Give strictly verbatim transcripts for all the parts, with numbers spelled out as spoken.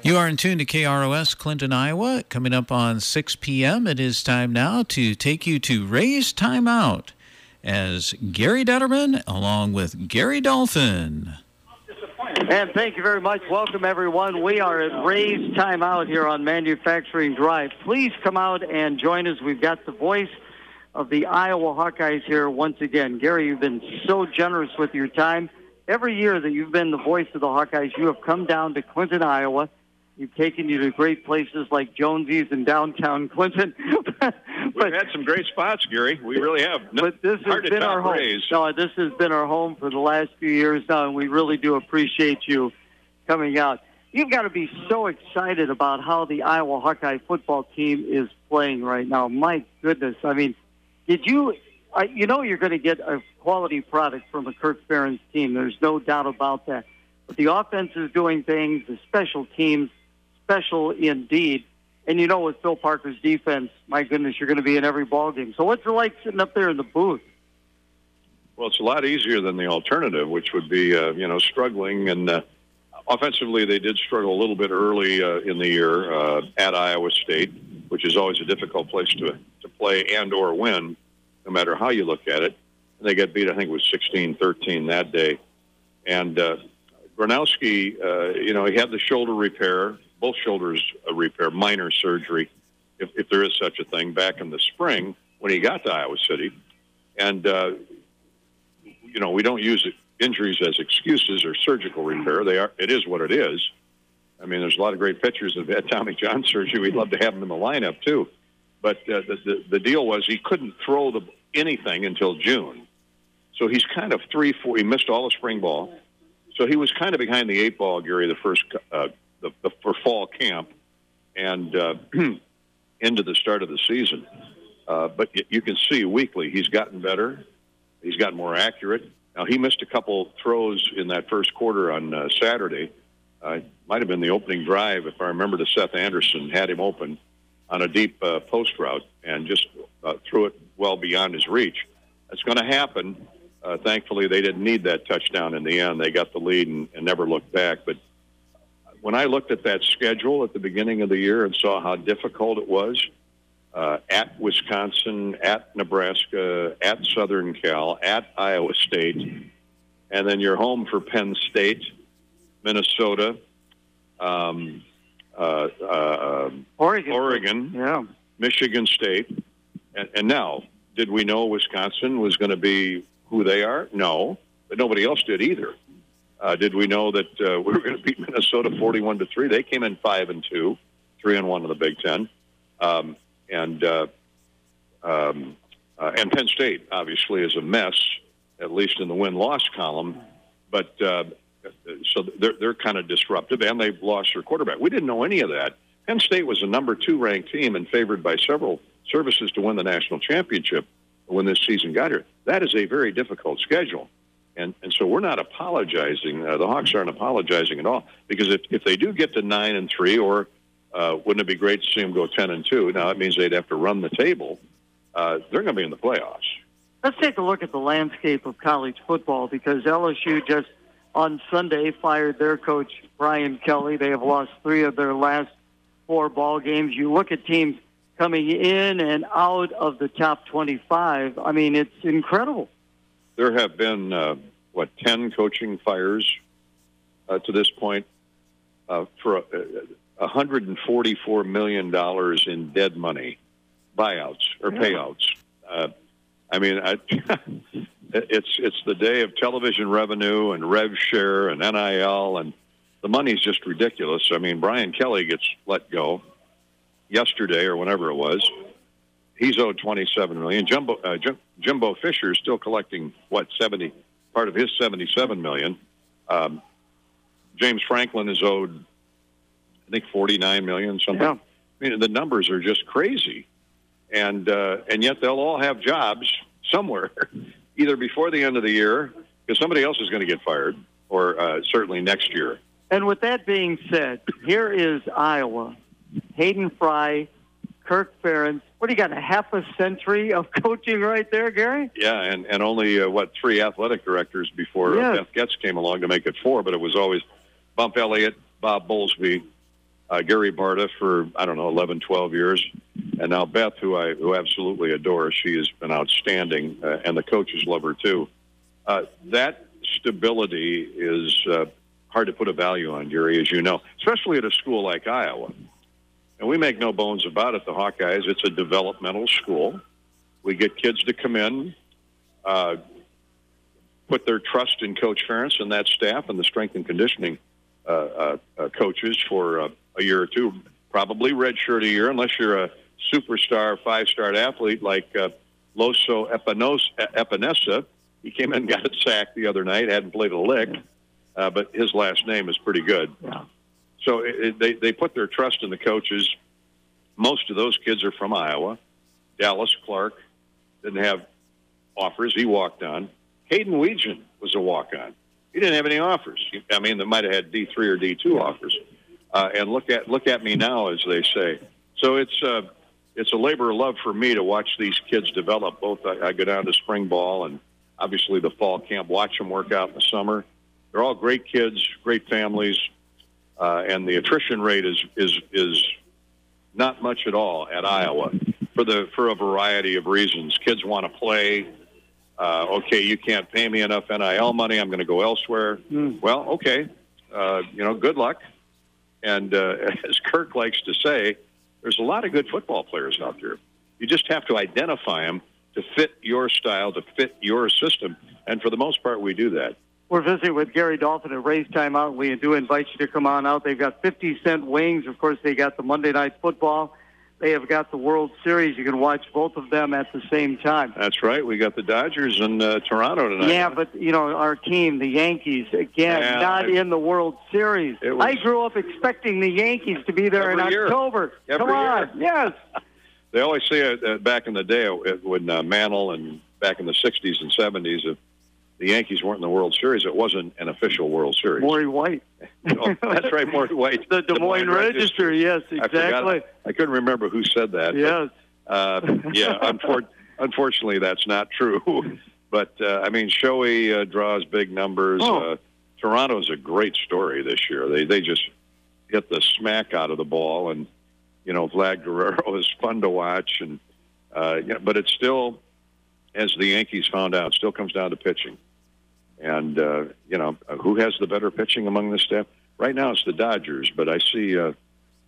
You are in tune to K R O S Clinton, Iowa. Coming up on six p.m., it is time now to take you to Ray's Timeout as Gary Detterman along with Gary Dolphin. And thank you very much. Welcome, everyone. We are at Ray's Timeout here on Manufacturing Drive. Please come out and join us. We've got the voice of the Iowa Hawkeyes here once again. Gary, you've been so generous with your time. Every year that you've been the voice of the Hawkeyes, you have come down to Clinton, Iowa. You've taken you to great places like Jonesy's in downtown Clinton. but, We've had some great spots, Gary. We really have. But this has been our home. Rays. No, this has been our home for the last few years now, and we really do appreciate you coming out. You've got to be so excited about how the Iowa Hawkeye football team is playing right now. My goodness. I mean, did you uh, – you know you're going to get a quality product from a Kirk Ferentz team. There's no doubt about that. But the offense is doing things, the special teams, special indeed. And you know with Phil Parker's defense, my goodness, you're going to be in every ball game. So what's it like sitting up there in the booth? Well, it's a lot easier than the alternative, which would be, uh, you know, struggling. And uh, offensively, they did struggle a little bit early uh, in the year uh, at Iowa State, which is always a difficult place to to play and or win, no matter how you look at it. And they got beat, I think it was sixteen thirteen that day. And uh, Gronowski, uh, you know, he had the shoulder repair. Both shoulders a repair, minor surgery, if, if there is such a thing, back in the spring when he got to Iowa City. And, uh, you know, we don't use injuries as excuses or surgical repair. They are. It is what it is. I mean, there's a lot of great pitchers that have had Tommy John surgery. We'd love to have them in the lineup, too. But uh, the, the, the deal was he couldn't throw the, anything until June. So he's kind of three, four. He missed all the spring ball. So he was kind of behind the eight ball, Gary, the first uh The, the, for fall camp and uh, into the start of the season. Uh, but y- you can see weekly he's gotten better. He's gotten more accurate. Now, he missed a couple throws in that first quarter on uh, Saturday. Uh, might have been the opening drive, if I remember, to Seth Anderson, had him open on a deep uh, post route and just uh, threw it well beyond his reach. That's going to happen. Uh, thankfully, they didn't need that touchdown in the end. They got the lead and, and never looked back. But when I looked at that schedule at the beginning of the year and saw how difficult it was, uh, at Wisconsin, at Nebraska, at Southern Cal, at Iowa State, and then you're home for Penn State, Minnesota, um, uh, uh, Oregon, Oregon, yeah, Michigan State, and, and now, did we know Wisconsin was going to be who they are? No, but nobody else did either. Uh, did we know that uh, we were going to beat Minnesota forty-one to three? They came in five and two, three and one in the Big Ten, um, and uh, um, uh, and Penn State obviously is a mess, at least in the win-loss column. But uh, so they're they're kind of disruptive, and they've lost their quarterback. We didn't know any of that. Penn State was a number two ranked team and favored by several services to win the national championship when this season got here. That is a very difficult schedule. And and so we're not apologizing. Uh, the Hawks aren't apologizing at all, because if, if they do get to nine and three, or uh, wouldn't it be great to see them go ten and two? Now that means they'd have to run the table. Uh, they're going to be in the playoffs. Let's take a look at the landscape of college football, because L S U just on Sunday fired their coach Brian Kelly. They have lost three of their last four ball games. You look at teams coming in and out of the top twenty-five. I mean, it's incredible. There have been, uh, what, ten coaching fires uh, to this point uh, for uh, one hundred forty-four million dollars in dead money, buyouts or yeah. payouts. Uh, I mean, I, it's it's the day of television revenue and rev share and N I L, and the money's just ridiculous. I mean, Brian Kelly gets let go yesterday or whenever it was. He's owed twenty-seven million dollars. Jumbo, uh, Jim, Jimbo Fisher is still collecting, what, seventy, part of his seventy-seven million dollars. Um, James Franklin is owed, I think, forty-nine million dollars, something. Yeah. I mean, the numbers are just crazy. And uh, and yet they'll all have jobs somewhere, either before the end of the year, because somebody else is going to get fired, or uh, certainly next year. And with that being said, here is Iowa. Hayden Fry, Kirk Ferentz. What do you got, a half a century of coaching right there, Gary? Yeah, and, and only, uh, what, three athletic directors before yes. uh, Beth Getz came along to make it four, but it was always Bump Elliott, Bob Bowlesby, uh, Gary Barta for, I don't know, eleven, twelve years. And now Beth, who I who absolutely adore. She has been outstanding, uh, and the coaches love her too. Uh, that stability is uh, hard to put a value on, Gary, as you know, especially at a school like Iowa. And we make no bones about it, the Hawkeyes. It's a developmental school. We get kids to come in, uh, put their trust in Coach Ferentz and that staff and the strength and conditioning uh, uh, uh, coaches for uh, a year or two, probably redshirt a year, unless you're a superstar, five-star athlete like uh, Loso Epinesa. He came in and got sacked the other night, hadn't played a lick, uh, but his last name is pretty good. Yeah. So it, it, they, they put their trust in the coaches. Most of those kids are from Iowa. Dallas Clark didn't have offers. He walked on. Hayden Weegan was a walk-on. He didn't have any offers. I mean, they might have had D three or D two offers. Uh, and look at look at me now, as they say. So it's uh, it's a labor of love for me to watch these kids develop. Both I, I go down to spring ball and obviously the fall camp, watch them work out in the summer. They're all great kids, great families, uh, and the attrition rate is is is not much at all at Iowa for the for a variety of reasons. Kids want to play. Uh, okay, you can't pay me enough N I L money. I'm going to go elsewhere. Mm. Well, okay, uh, you know, good luck. And uh, as Kirk likes to say, there's a lot of good football players out there. You just have to identify them to fit your style, to fit your system. And for the most part, we do that. We're visiting with Gary Dolphin at Ray's Timeout. We do invite you to come on out. They've got fifty cent wings. Of course, they got the Monday Night Football. They have got the World Series. You can watch both of them at the same time. That's right. We got the Dodgers in uh, Toronto tonight. Yeah, but, you know, our team, the Yankees, again, yeah, not I, in the World Series. Was, I grew up expecting the Yankees to be there in year. October. Every Come on. Year. Yes. They always say uh, back in the day when uh, Mantle and back in the sixties and seventies, if the Yankees weren't in the World Series, it wasn't an official World Series. Maury White. Oh, that's right, Maury White. The Des Moines, Des Moines Register. Register, yes, exactly. I, I couldn't remember who said that. Yes. But, uh, yeah, unfor- unfortunately, that's not true. But, uh, I mean, Shohei uh, draws big numbers. Oh. Uh, Toronto's a great story this year. They they just hit the smack out of the ball, and, you know, Vlad Guerrero is fun to watch. And uh, yeah, but it's still, as the Yankees found out, still comes down to pitching. And, uh, you know, who has the better pitching among the staff? Right now it's the Dodgers, but I see, uh,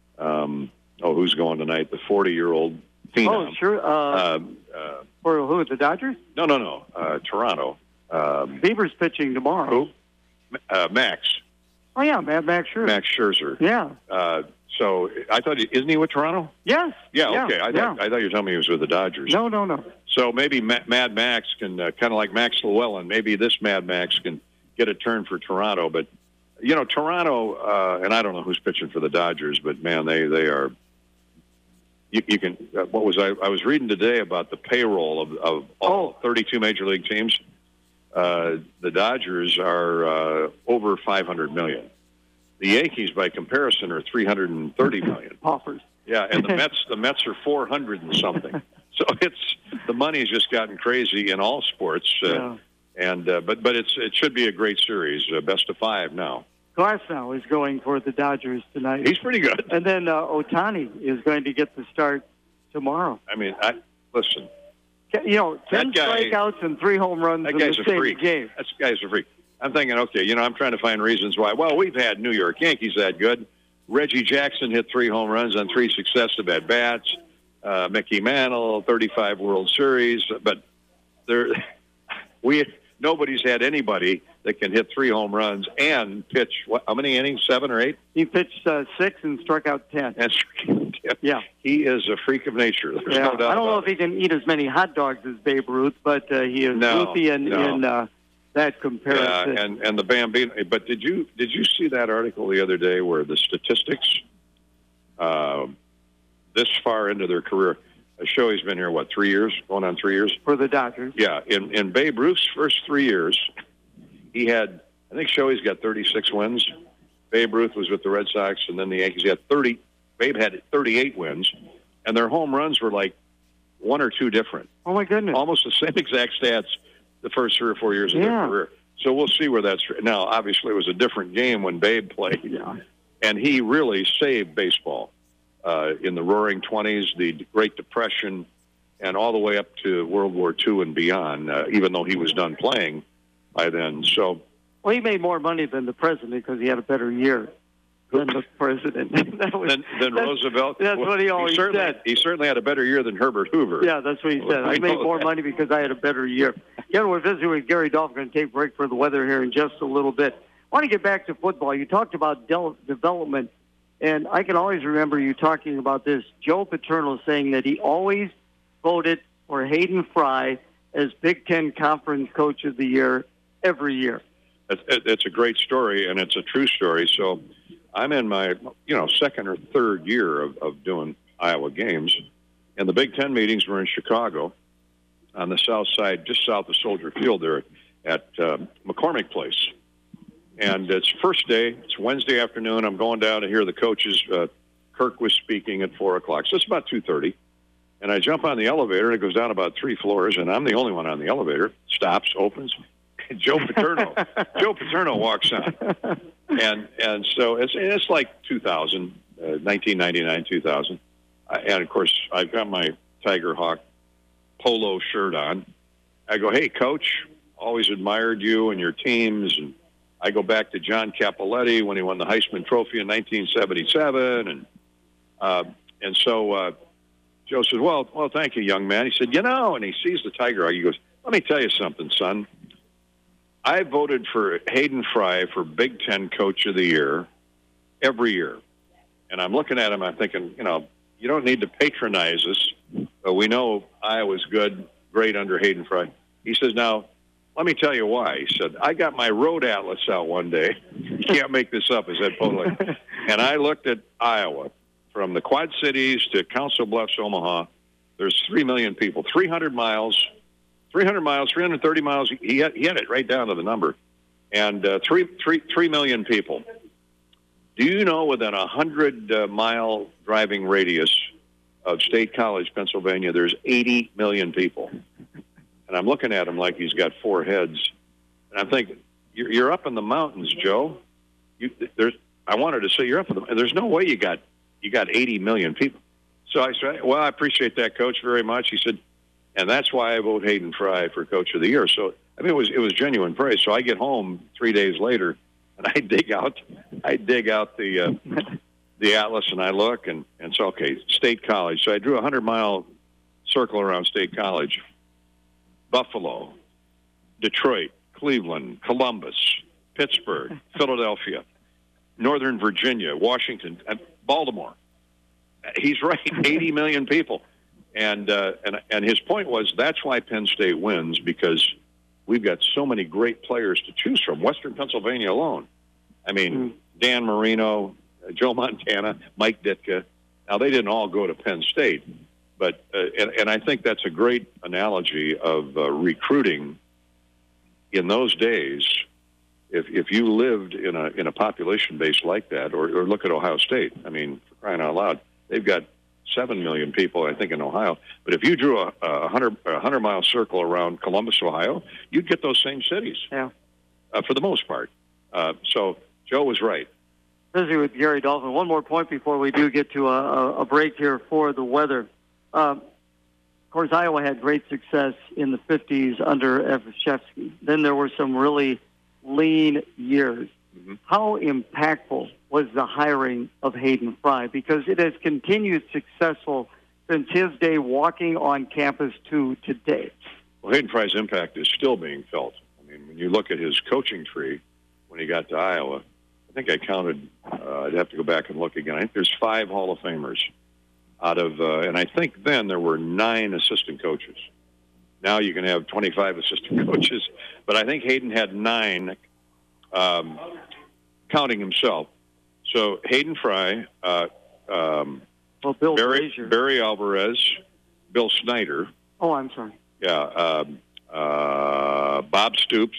um, oh, who's going tonight? The forty-year-old phenom. Oh, sure. Uh, um, uh, for who, the Dodgers? No, no, no, uh, Toronto. Um, Bieber's pitching tomorrow. Who? Uh, Max. Oh, yeah, Mad Max Scherzer. Max Scherzer. Yeah. Uh, so I thought, isn't he with Toronto? Yes. Yeah, yeah, okay. I thought, yeah. I thought you were telling me he was with the Dodgers. No, no, no. So maybe Mad Max can, uh, kind of like Max Llewellyn, maybe this Mad Max can get a turn for Toronto. But, you know, Toronto, uh, and I don't know who's pitching for the Dodgers, but, man, they, they are you, you can uh, – what was I – I was reading today about the payroll of, of all oh. thirty-two Major League teams. Uh, the Dodgers are uh, over five hundred million dollars. The Yankees, by comparison, are three hundred thirty million dollars. Offers. Yeah, and the Mets, the Mets are four hundred and something. So it's the money's just gotten crazy in all sports, uh, yeah. and uh, but but it's it should be a great series, uh, best of five now. Glasnow is going for the Dodgers tonight. He's pretty good. And then uh, Ohtani is going to get the start tomorrow. I mean, I listen. You know, ten guy, strikeouts and three home runs that in guy's the a same freak. game. That guy's a freak. I'm thinking, okay, you know, I'm trying to find reasons why. Well, we've had New York Yankees that good. Reggie Jackson hit three home runs on three successive at-bats. Uh, Mickey Mantle, thirty-five World Series. But there, we nobody's had anybody that can hit three home runs and pitch, what, how many innings, seven or eight? He pitched uh, six and struck out ten. And yeah. He is a freak of nature. There's yeah. no doubt I don't know if it. he can eat as many hot dogs as Babe Ruth, but uh, he is no, goofy in, no. in uh, that comparison. Yeah, and, and the Bambino. But did you did you see that article the other day where the statistics, uh, this far into their career, Shohei's been here, what, three years, going on three years? For the Dodgers. Yeah, in, in Babe Ruth's first three years, he had, I think Shohei's got thirty-six wins. Babe Ruth was with the Red Sox, and then the Yankees had thirty. Babe had thirty-eight wins, and their home runs were like one or two different. Oh, my goodness. Almost the same exact stats the first three or four years of yeah. their career. So we'll see where that's... Now, obviously, it was a different game when Babe played. Yeah. and he really saved baseball uh, in the Roaring Twenties, the Great Depression, and all the way up to World War Two and beyond. Uh, even though he was done playing by then, so well, he made more money than the president because he had a better year than the president. that was, than, than that's, Roosevelt. That's well, what he always he certainly, said. He certainly had a better year than Herbert Hoover. Yeah, that's what he said. I made more that. money because I had a better year. Again, we're visiting with Gary Dolphin. We're going to take a break for the weather here in just a little bit. I want to get back to football. You talked about del- development, and I can always remember you talking about this. Joe Paterno saying that he always voted for Hayden Fry as Big Ten Conference Coach of the Year every year. It's a great story, and it's a true story. So I'm in my, you know, second or third year of, of doing Iowa games, and the Big Ten meetings were in Chicago on the south side, just south of Soldier Field there at uh, McCormick Place. And it's first day. It's Wednesday afternoon. I'm going down to hear the coaches. Uh, Kirk was speaking at four o'clock, so it's about two thirty. And I jump on the elevator, and it goes down about three floors, and I'm the only one on the elevator. Stops, opens. Joe Paterno. Joe Paterno walks on, and and so it's it's like two thousand, uh, nineteen ninety-nine, two thousand, uh, and of course I've got my Tiger Hawk polo shirt on. I go, hey, Coach, always admired you and your teams, and I go back to John Cappelletti when he won the Heisman Trophy in nineteen seventy-seven, and uh, and so uh, Joe says, well, well, thank you, young man. He said, you know, and he sees the Tiger Hawk. He goes, let me tell you something, son. I voted for Hayden Fry for Big Ten Coach of the Year every year. And I'm looking at him, I'm thinking, you know, you don't need to patronize us, but we know Iowa's good, great under Hayden Fry. He says, now, let me tell you why. He said, I got my road atlas out one day. You can't make this up, he said, totally. And I looked at Iowa from the Quad Cities to Council Bluffs, Omaha. There's three million people, three hundred miles. three hundred miles, three hundred thirty miles. He had, he had it right down to the number. And uh, three, three, three million people. Do you know within a hundred-mile driving radius of State College, Pennsylvania, there's eighty million people? And I'm looking at him like he's got four heads. And I'm thinking, you're, you're up in the mountains, Joe. You, there's, I wanted to say you're up in the, there's no way you got you got eighty million people. So I said, well, I appreciate that, Coach, very much. He said, and that's why I vote Hayden Fry for Coach of the Year. So, I mean, it was it was genuine praise. So I get home three days later, and I dig out I dig out the uh, the atlas, and I look, and, and so, okay, State College. So I drew a hundred-mile circle around State College. Buffalo, Detroit, Cleveland, Columbus, Pittsburgh, Philadelphia, Northern Virginia, Washington, and Baltimore. He's right, eighty million people. And, uh, and and his point was that's why Penn State wins, because we've got so many great players to choose from. Western Pennsylvania alone. I mean, mm-hmm. Dan Marino, uh, Joe Montana, Mike Ditka. Now, they didn't all go to Penn State. But uh, and, and I think that's a great analogy of uh, recruiting in those days. If if you lived in a in a population base like that, or, or look at Ohio State. I mean, for crying out loud, they've got seven million people, I think, in Ohio. But if you drew a, a hundred a hundred mile circle around Columbus, Ohio, you'd get those same cities. Yeah, uh, for the most part. Uh, so Joe was right. Busy with Gary Dolphin. One more point before we do get to a, a break here for the weather. Um, of course, Iowa had great success in the fifties under Evashevsky. Then there were some really lean years. Mm-hmm. How impactful was the hiring of Hayden Fry? Because it has continued successful since his day walking on campus to today. Well, Hayden Fry's impact is still being felt. I mean, when you look at his coaching tree when he got to Iowa, I think I counted, uh, I'd have to go back and look again. I think there's five Hall of Famers out of, uh, and I think then there were nine assistant coaches. Now you can have twenty-five assistant coaches, but I think Hayden had nine, um, counting himself. So Hayden Fry, uh, um, well, Bill Barry, Barry Alvarez, Bill Snyder. Oh, I'm sorry. Yeah, um, uh, Bob Stoops,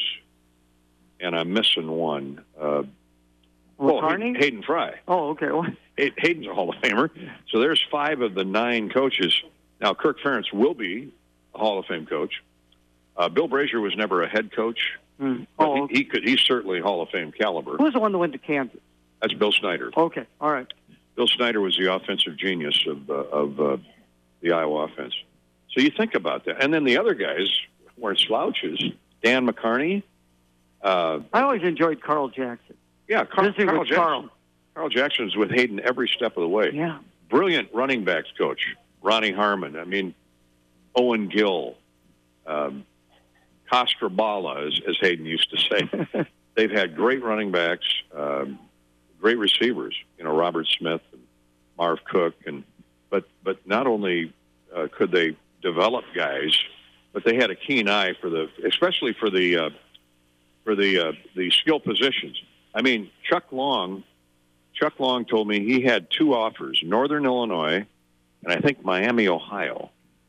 and I'm missing one. Uh, well, oh, Hayden, Hayden Fry. Oh, okay. Well, Hayden's a Hall of Famer. So there's five of the nine coaches. Now, Kirk Ferentz will be a Hall of Fame coach. Uh, Bill Brazier was never a head coach. Mm. But Oh, he, he could. He's certainly Hall of Fame caliber. Who was the one that went to Kansas? That's Bill Snyder. Okay, all right. Bill Snyder was the offensive genius of uh, of uh, the Iowa offense. So you think about that, and then the other guys weren't slouches. Dan McCarney. Uh, I always enjoyed Carl Jackson. Yeah, Carl, Busy Carl with Jackson. Carl. Carl Jackson was with Hayden every step of the way. Yeah. Brilliant running backs coach, Ronnie Harmon. I mean, Owen Gill, um, Kostrobala, as, as Hayden used to say. They've had great running backs, um, great receivers. You know, Robert Smith and Marv Cook, and but but not only uh, could they develop guys, but they had a keen eye for the, especially for the uh, for the uh, the skill positions. I mean, Chuck Long. Chuck Long told me he had two offers: Northern Illinois, and I think Miami, Ohio.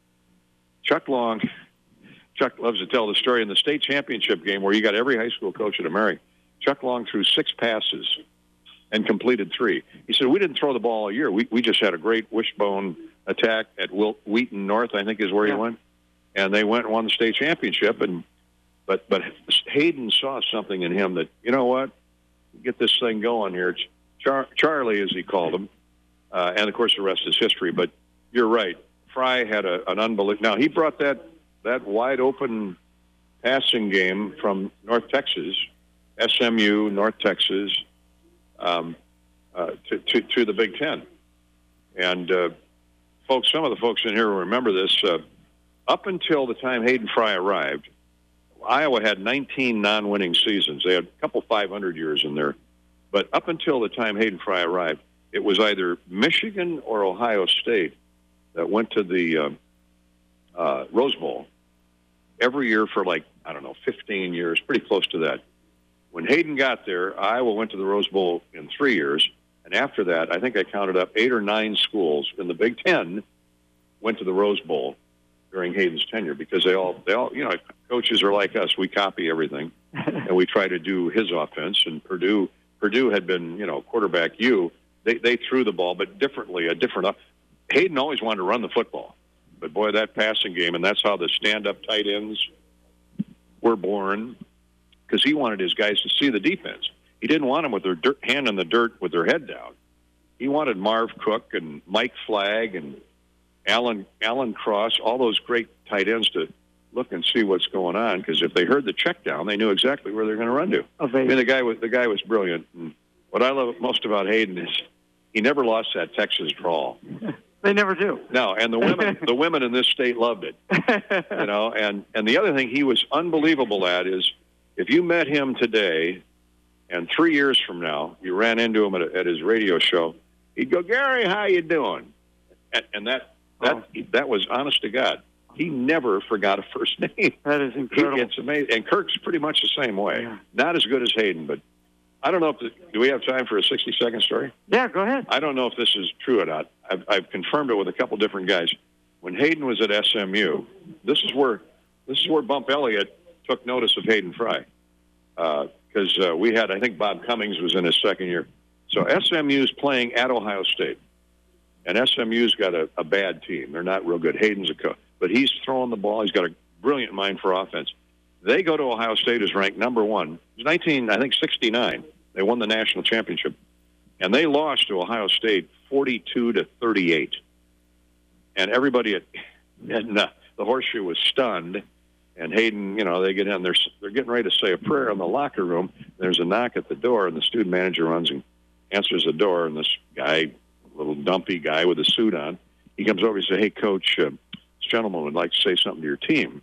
Chuck Long. Chuck loves to tell the story in the state championship game where you got every high school coach at America. Chuck Long threw six passes and completed three. He said, we didn't throw the ball all year. We we just had a great wishbone attack at Wil- Wheaton North, I think is where yeah. he went. And they went and won the state championship. And But but Hayden saw something in him that, you know what, get this thing going here. Char- Charlie, as he called him, uh, and, of course, the rest is history. But you're right. Fry had a, an unbelievable – now, he brought that – that wide-open passing game from North Texas, S M U, North Texas, um, uh, to, to, to the Big Ten. And, uh, folks, some of the folks in here will remember this. Uh, up until the time Hayden Fry arrived, Iowa had nineteen non-winning seasons. They had a couple five hundred years in there. But up until the time Hayden Fry arrived, it was either Michigan or Ohio State that went to the uh, uh, Rose Bowl every year for like, I don't know, fifteen years, pretty close to that. When Hayden got there, Iowa went to the Rose Bowl in three years. And after that, I think I counted up eight or nine schools in the Big Ten went to the Rose Bowl during Hayden's tenure because they all, they all, you know, coaches are like us. We copy everything and we try to do his offense. And Purdue, Purdue had been, you know, quarterback U. They, they threw the ball, but differently, a different, Hayden always wanted to run the football. But, boy, that passing game, and that's how the stand-up tight ends were born, because he wanted his guys to see the defense. He didn't want them with their dirt, hand in the dirt with their head down. He wanted Marv Cook and Mike Flagg and Alan Alan Cross, all those great tight ends to look and see what's going on, because if they heard the check down, they knew exactly where they're going to run to. Amazing. I mean, the guy was, the guy was brilliant. And what I love most about Hayden is he never lost that Texas drawl. They never do. No, and the women the women in this state loved it. You know, and, and the other thing he was unbelievable at is if you met him today and three years from now you ran into him at, a, at his radio show, he'd go, Gary, how you doing? And, and that that oh. that was honest to God. He never forgot a first name. That is incredible. He, it's amazing. And Kirk's pretty much the same way. Yeah. Not as good as Hayden, but I don't know if the, do we have time for a sixty-second story? Yeah, go ahead. I don't know if this is true or not. I've, I've confirmed it with a couple different guys. When Hayden was at S M U, this is where this is where Bump Elliott took notice of Hayden Fry, because uh, uh, we had, I think Bob Cummings was in his second year. So S M U's playing at Ohio State, and S M U's got a, a bad team. They're not real good. Hayden's a coach, but he's throwing the ball. He's got a brilliant mind for offense. They go to Ohio State as ranked number one. It was nineteen, I think, sixty-nine. They won the national championship. And they lost to Ohio State forty-two to thirty-eight. And everybody at, at uh, the Horseshoe was stunned. And Hayden, you know, they get in, they're, they're getting ready to say a prayer in the locker room. There's a knock at the door, and the student manager runs and answers the door. And this guy, little dumpy guy with a suit on, he comes over and says, hey, Coach, uh, this gentleman would like to say something to your team.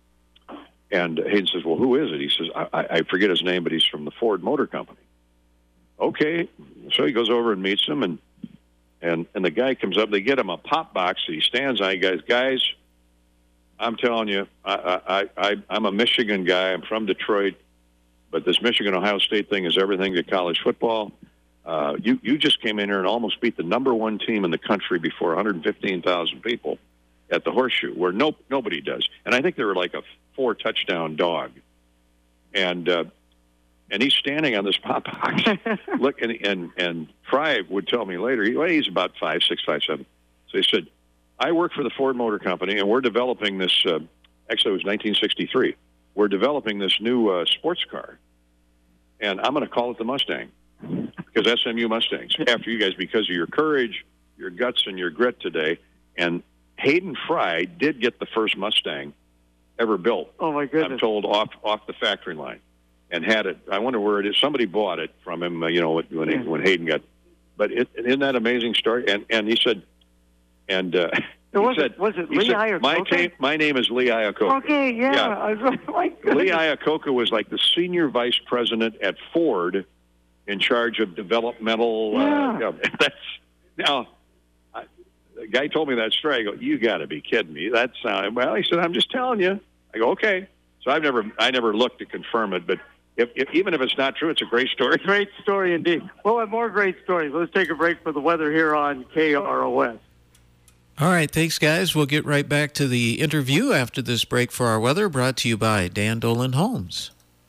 And Hayden says, well, who is it? He says, I, I forget his name, but he's from the Ford Motor Company. Okay. So he goes over and meets him, and and, and the guy comes up. They get him a pop box that he stands on. He goes, guys, I'm telling you, I, I, I, I'm a Michigan guy. I'm from Detroit, but this Michigan-Ohio State thing is everything to college football. Uh, you, you just came in here and almost beat the number one team in the country before one hundred fifteen thousand people at the Horseshoe, where no, nobody does. And I think they were like a four-touchdown dog. And uh, and he's standing on this pop box. Look, and, and, and Fry would tell me later, he, well, he's about five, six, five, seven. So he said, I work for the Ford Motor Company, and we're developing this, uh, actually it was nineteen sixty-three. We're developing this new uh, sports car, and I'm going to call it the Mustang. because S M U Mustangs, after you guys, because of your courage, your guts, and your grit today. And Hayden Fry did get the first Mustang ever built. Oh, my goodness. I'm told off off the factory line, and had it. I wonder where it is. Somebody bought it from him, uh, you know, when yeah. when Hayden got. But it, isn't that amazing story? And and he said, and uh, so he was said, it was it he Lee said, Iacocca? my, ta- my name is Lee Iacocca. Okay, yeah. yeah. I was like, my goodness. Lee Iacocca was like the senior vice president at Ford, in charge of developmental. Yeah. Uh, yeah, that's now. I, the guy told me that story. I go, you got to be kidding me. That sound well. He said, I'm just telling you. I go, okay. So I've never, I never looked to confirm it, but if, if even if it's not true, it's a great story. Great story indeed. Well, and more great stories. Let's take a break for the weather here on K R O S. All right, thanks, guys. We'll get right back to the interview after this break for our weather, brought to you by Dan Dolan Homes.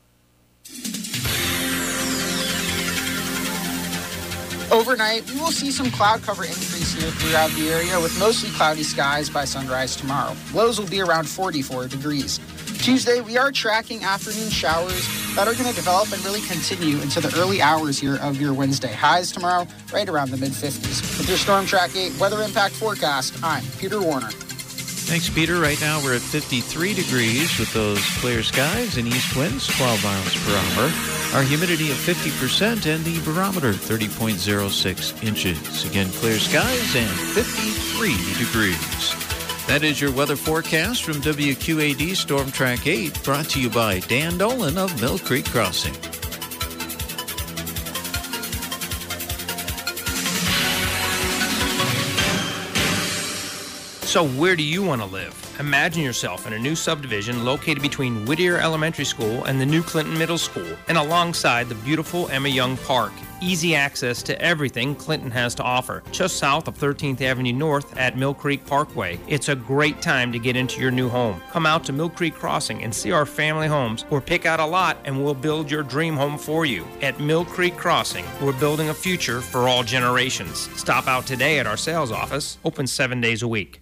Overnight, we will see some cloud cover increase here throughout the area with mostly cloudy skies by sunrise tomorrow. Lows will be around forty-four degrees. Tuesday, we are tracking afternoon showers that are going to develop and really continue into the early hours here of your Wednesday. Highs tomorrow, right around the mid-fifties. With your Storm Track eight Weather Impact Forecast, I'm Peter Warner. Thanks, Peter. Right now we're at fifty-three degrees with those clear skies and east winds twelve miles per hour. Our humidity of fifty percent and the barometer thirty point zero six inches. Again, clear skies and fifty-three degrees. That is your weather forecast from W Q A D Storm Track eight, brought to you by Dan Dolan of Mill Creek Crossing. So where do you want to live? Imagine yourself in a new subdivision located between Whittier Elementary School and the new Clinton Middle School, and alongside the beautiful Emma Young Park. Easy access to everything Clinton has to offer, just south of thirteenth Avenue North at Mill Creek Parkway. It's a great time to get into your new home. Come out to Mill Creek Crossing and see our family homes, or pick out a lot and we'll build your dream home for you. At Mill Creek Crossing, we're building a future for all generations. Stop out today at our sales office, open seven days a week.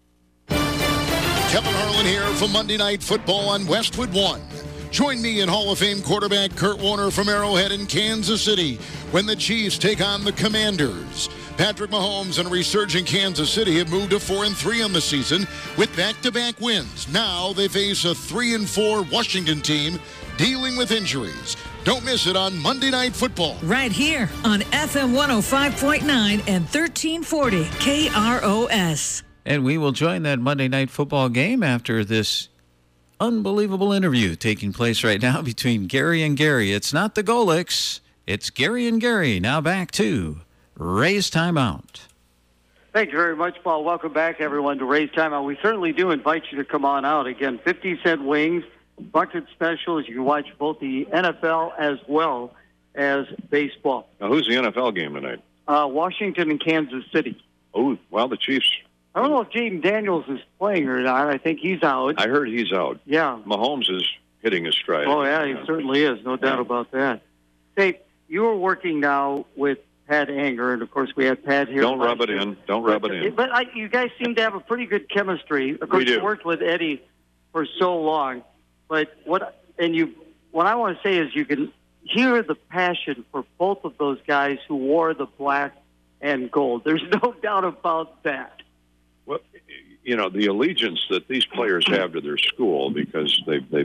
Kevin Harlan here for Monday Night Football on Westwood One. Join me and Hall of Fame quarterback Kurt Warner from Arrowhead in Kansas City when the Chiefs take on the Commanders. Patrick Mahomes and a resurgent Kansas City have moved to four and three on the season with back-to-back wins. Now they face a three and four Washington team dealing with injuries. Don't miss it on Monday Night Football. Right here on F M one oh five point nine and thirteen forty K R O S. And we will join that Monday Night Football game after this unbelievable interview taking place right now between Gary and Gary. It's not the Golics, it's Gary and Gary. Now back to Ray's Timeout. Thank you very much, Paul. Welcome back, everyone, to Ray's Timeout. We certainly do invite you to come on out. Again, fifty cent wings, bucket specials. You can watch both the N F L as well as baseball. Now, who's the N F L game tonight? Uh, Washington and Kansas City. Oh, well, the Chiefs. I don't know if Jaden Daniels is playing or not. I think he's out. I heard he's out. Yeah. Mahomes is hitting his stride. Oh, yeah, he certainly is. No doubt about that. Hey, you are working now with Pat Anger, and, of course, we had Pat here. Don't rub it in. Don't rub it in. But I, you guys seem to have a pretty good chemistry. Of course, we do. You worked with Eddie for so long. But what and you, what I want to say is you can hear the passion for both of those guys who wore the black and gold. There's no doubt about that. Well, you know, the allegiance that these players have to their school, because they they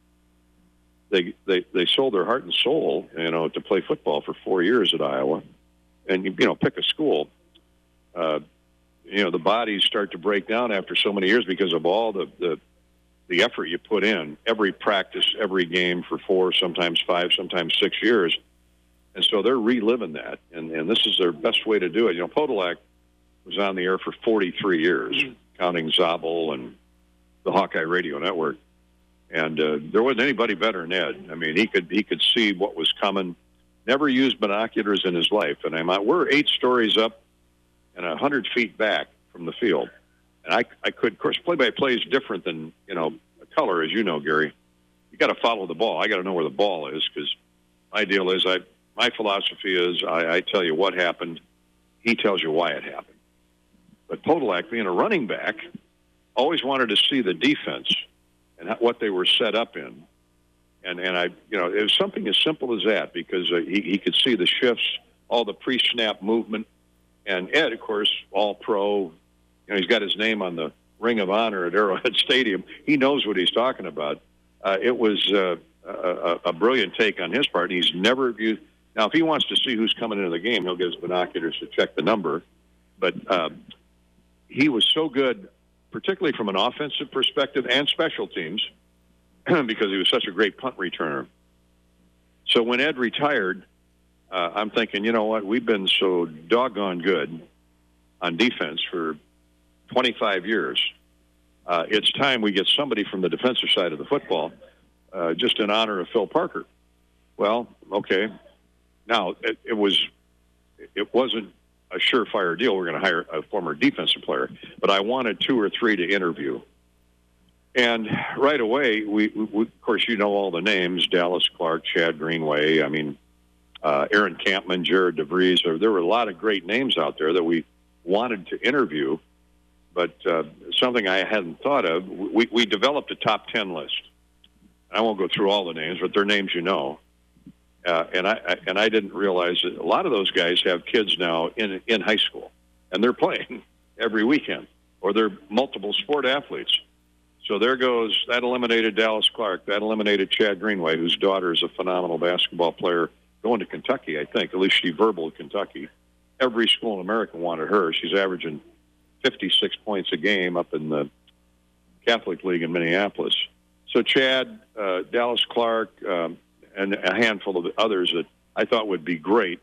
they they they sold their heart and soul, you know, to play football for four years at Iowa, and you know, pick a school. Uh, you know, the bodies start to break down after so many years because of all the the the effort you put in, every practice, every game for four, sometimes five, sometimes six years, and so they're reliving that, and and this is their best way to do it. You know, Podolak was on the air for forty-three years, mm-hmm. counting Zabel and the Hawkeye Radio Network. And uh, there wasn't anybody better than Ed. I mean, he could he could see what was coming. Never used binoculars in his life. And I'm out, we're eight stories up and one hundred feet back from the field. And I, I could, of course, play-by-play is different than, you know, color, as you know, Gary. You got to follow the ball. I got to know where the ball is, because my deal is, I my philosophy is I, I tell you what happened. He tells you why it happened. But Podolak, being a running back, always wanted to see the defense and what they were set up in. And and I, you know, it was something as simple as that, because uh, he, he could see the shifts all the pre-snap movement. And Ed, of course, all-pro. You know, he's got his name on the Ring of Honor at Arrowhead Stadium. He knows what he's talking about. Uh, it was uh, a, a brilliant take on his part. He's never viewed. Now, if he wants to see who's coming into the game, he'll get his binoculars to check the number. But um, he was so good, particularly from an offensive perspective and special teams, because he was such a great punt returner. So when Ed retired, uh, I'm thinking, you know what? We've been so doggone good on defense for twenty-five years. Uh, it's time we get somebody from the defensive side of the football, uh, just in honor of Phil Parker. Well, okay. Now, it, it was, it wasn't a surefire deal. We're going to hire a former defensive player, but I wanted two or three to interview. And right away, we, we of course, you know all the names: Dallas Clark, Chad Greenway. I mean, uh, Aaron Campman, Jared DeVries. There, there were a lot of great names out there that we wanted to interview. But uh, something I hadn't thought of, we, we developed a top ten list. I won't go through all the names, but they're names you know. Uh, and I, I and I didn't realize that a lot of those guys have kids now in in high school, and they're playing every weekend, or they're multiple sport athletes. So there goes, that eliminated Dallas Clark. That eliminated Chad Greenway, whose daughter is a phenomenal basketball player, going to Kentucky, I think. At least she verbal Kentucky. Every school in America wanted her. She's averaging fifty-six points a game up in the Catholic League in Minneapolis. So Chad, uh, Dallas Clark, um, and a handful of others that I thought would be great.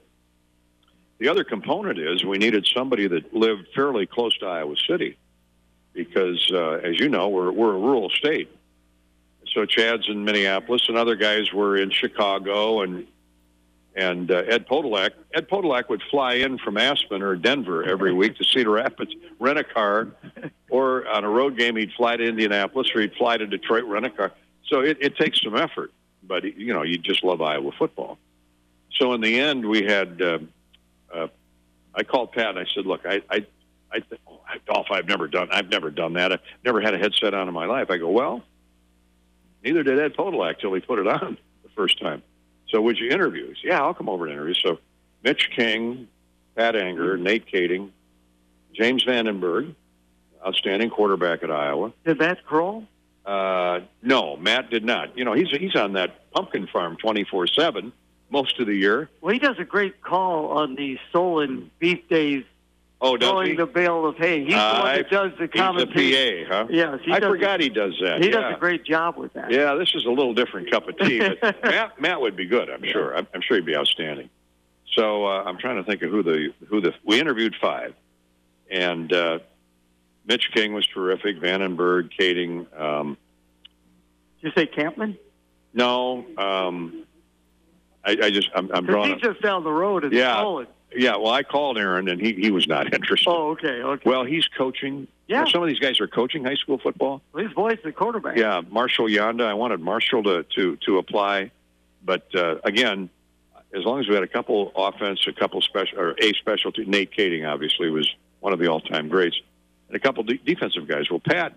The other component is we needed somebody that lived fairly close to Iowa City because, uh, as you know, we're, we're a rural state. So Chad's in Minneapolis, and other guys were in Chicago, and and uh, Ed Podolak. Ed Podolak would fly in from Aspen or Denver every week to Cedar Rapids, rent a car, or on a road game he'd fly to Indianapolis, or he'd fly to Detroit, rent a car. So it, it takes some effort. But, you know, you just love Iowa football. So in the end, we had, uh, uh, I called Pat and I said, look, I, I, I th- oh, Dolph, I've never done, I've never done that. I've never had a headset on in my life. I go, well, neither did Ed Podolak till he put it on the first time. So would you interview? He said, yeah, I'll come over and interview. So Mitch King, Pat Anger, Nate Kading, James Vandenberg, outstanding quarterback at Iowa. Did Matt Kroll? Uh, no, Matt did not. You know, he's he's on that pumpkin farm twenty-four seven most of the year. Well, he does a great call on the Solon beef days. Oh, does throwing he? the bale of hay. He's uh, the one that does the commentary. He's a P A, huh? Yes, he I does forgot a, he does that. He yeah. does a great job with that. Yeah, this is a little different cup of tea. But Matt Matt would be good, I'm sure. I'm, I'm sure he'd be outstanding. So uh, I'm trying to think of who the who the we interviewed five, and uh, Mitch King was terrific. Vandenberg, Kading. Um, Did you say Campman? No, um, I, I just I'm, I'm drawing. He's just down the road in yeah, Solon. Yeah, well, I called Aaron, and he, he was not interested. Oh, okay, okay. Well, he's coaching. Yeah. Some of these guys are coaching high school football. Well, his boy's the quarterback. Yeah, Marshall Yonda. I wanted Marshall to, to, to apply. But, uh, again, as long as we had a couple offense, a couple special, or a specialty, Nate Kading, obviously, was one of the all-time greats, and a couple de- defensive guys. Well, Pat,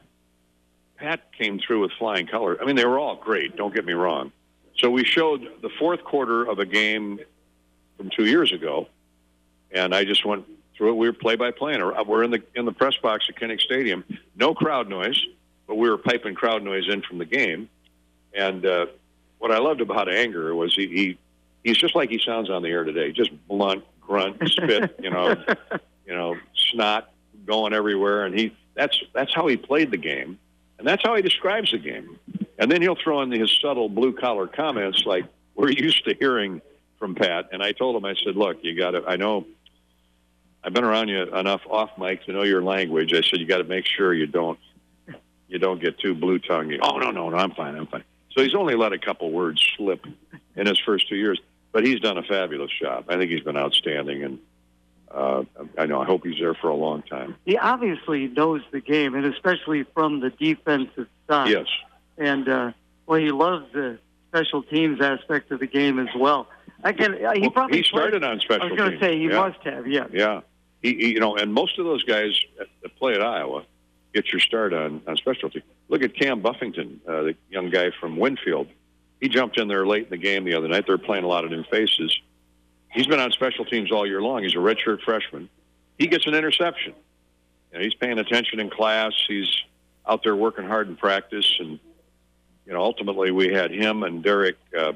Pat came through with flying colors. I mean, they were all great, don't get me wrong. So we showed the fourth quarter of a game from two years ago, and I just went through it. We were play-by-play, and we're in the in the press box at Kinnick Stadium. No crowd noise, but we were piping crowd noise in from the game. And uh, what I loved about Anger was he, he he's just like he sounds on the air today, just blunt, grunt, spit, you know, you know, snot going everywhere. And he that's that's how he played the game, and that's how he describes the game. And then he'll throw in his subtle blue-collar comments like we're used to hearing from Pat. And I told him, I said, look, you got to, I know, I've been around you enough off mic to know your language. I said, you got to make sure you don't, you don't get too blue-tongued. Oh, no, no, no, I'm fine, I'm fine. So he's only let a couple words slip in his first two years, but he's done a fabulous job. I think he's been outstanding, and uh, I know, I hope he's there for a long time. He obviously knows the game, and especially from the defensive side. Yes. And, uh, well, he loves the special teams aspect of the game as well. Again, he well, probably he started played, on special teams. I was going to say he yeah. must have, yeah. Yeah. He, he, you know, and most of those guys that play at Iowa get your start on, on specialty. Look at Cam Buffington, uh, the young guy from Winfield. He jumped in there late in the game the other night. They're playing a lot of new faces. he's been on special teams all year long. He's a redshirt freshman. He gets an interception. You know, he's paying attention in class. He's out there working hard in practice. And, you know, ultimately we had him and Derek, uh,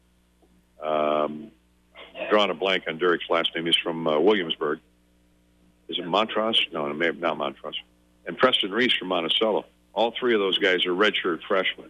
um, drawing a blank on Derek's last name. He's from uh, Williamsburg. Is it Montrose? No, maybe not Montrose. And Preston Reese from Monticello. All three of those guys are redshirt freshmen.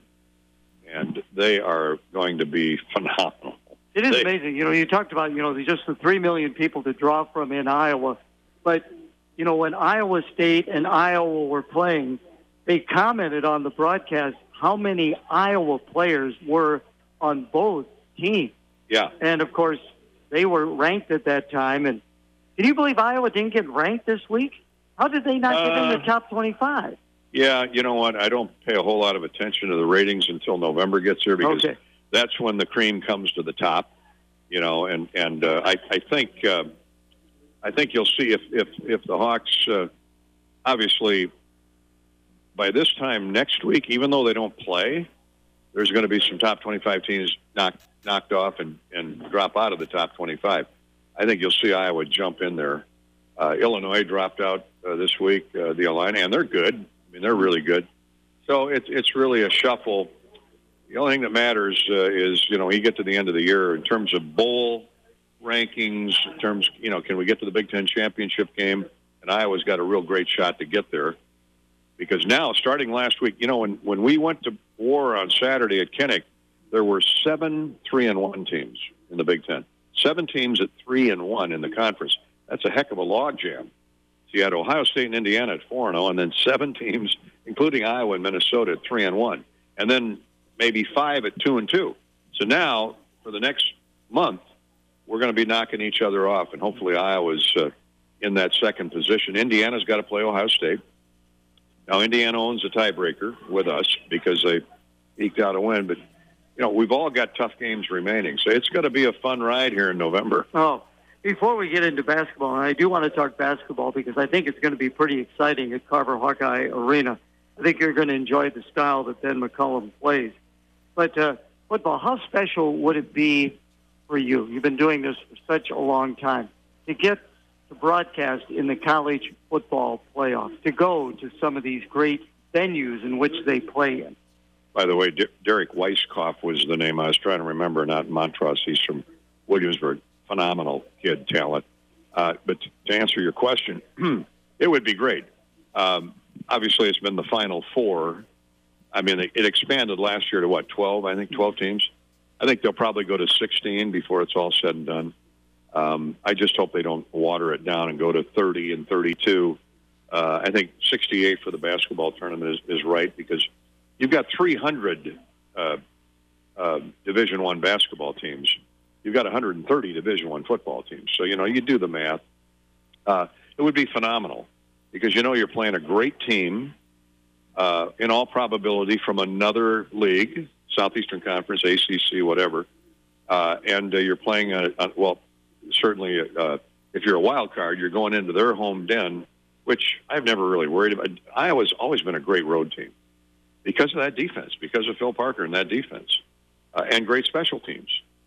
And they are going to be phenomenal. It is they, amazing. You know, you talked about, you know, just the three million people to draw from in Iowa. But, you know, when Iowa State and Iowa were playing, they commented on the broadcast how many Iowa players were on both teams. Yeah. And, of course, they were ranked at that time. And can you believe Iowa didn't get ranked this week? How did they not get uh, in the top twenty-five? Yeah, you know what? I don't pay a whole lot of attention to the ratings until November gets here because okay. that's when the cream comes to the top. You know, and and uh, I I think uh, I think you'll see if if if the Hawks uh, obviously by this time next week, even though they don't play, there's going to be some top twenty-five teams knocked knocked off and and drop out of the top twenty-five. I think you'll see Iowa jump in there. Uh, Illinois dropped out uh, this week, uh, the Illini, and they're good. I mean, they're really good. So it's it's really a shuffle. The only thing that matters uh, is, you know, you get to the end of the year in terms of bowl rankings, in terms, you know, can we get to the Big Ten championship game? And Iowa's got a real great shot to get there. Because now, starting last week, you know, when, when we went to war on Saturday at Kinnick, there were seven three and one teams in the Big Ten. Seven teams at three and one in the conference. That's a heck of a logjam. So you had Ohio State and Indiana at four and zero, and then seven teams, including Iowa and Minnesota, at three and one, and then maybe five at two and two. So now, for the next month, we're going to be knocking each other off, and hopefully Iowa's uh, in that second position. Indiana's got to play Ohio State. Now, Indiana owns a tiebreaker with us because they eked out a win, but you know we've all got tough games remaining, so it's going to be a fun ride here in November. Oh. Before we get into basketball, and I do want to talk basketball because I think it's going to be pretty exciting at Carver Hawkeye Arena. I think you're going to enjoy the style that Ben McCollum plays. But uh, football, how special would it be for you? You've been doing this for such a long time. To get to broadcast in the college football playoffs, to go to some of these great venues in which they play in. By the way, D- Derek Weisskopf was the name I was trying to remember, not Montrose. He's from Williamsburg. Phenomenal kid, talent. Uh, but to answer your question, it would be great. Um, obviously, it's been the Final Four. I mean, it, it expanded last year to, what, twelve? I think twelve teams. I think they'll probably go to sixteen before it's all said and done. Um, I just hope they don't water it down and go to thirty and thirty-two. Uh, I think sixty-eight for the basketball tournament is, is right because you've got three hundred uh, uh, Division One basketball teams. You've got one hundred thirty Division One football teams. So, you know, you do the math. Uh, it would be phenomenal because, you know, you're playing a great team, uh, in all probability from another league, Southeastern Conference, A C C, whatever. Uh, and uh, you're playing, a, a, well, certainly uh, if you're a wild card, you're going into their home den, which I've never really worried about. Iowa's always been a great road team because of that defense, because of Phil Parker and that defense, uh, and great special teams.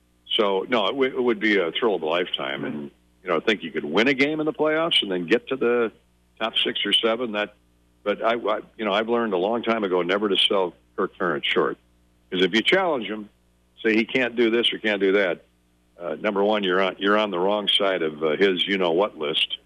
So, no, it, w- it would be a thrill of a lifetime. And, you know, I think you could win a game in the playoffs and then get to the top six or seven. That, But, I, I you know, I've learned a long time ago never to sell Kirk Ferentz short. Because if you challenge him, say he can't do this or can't do that, uh, number one, you're on, you're on the wrong side of uh, his you-know-what list.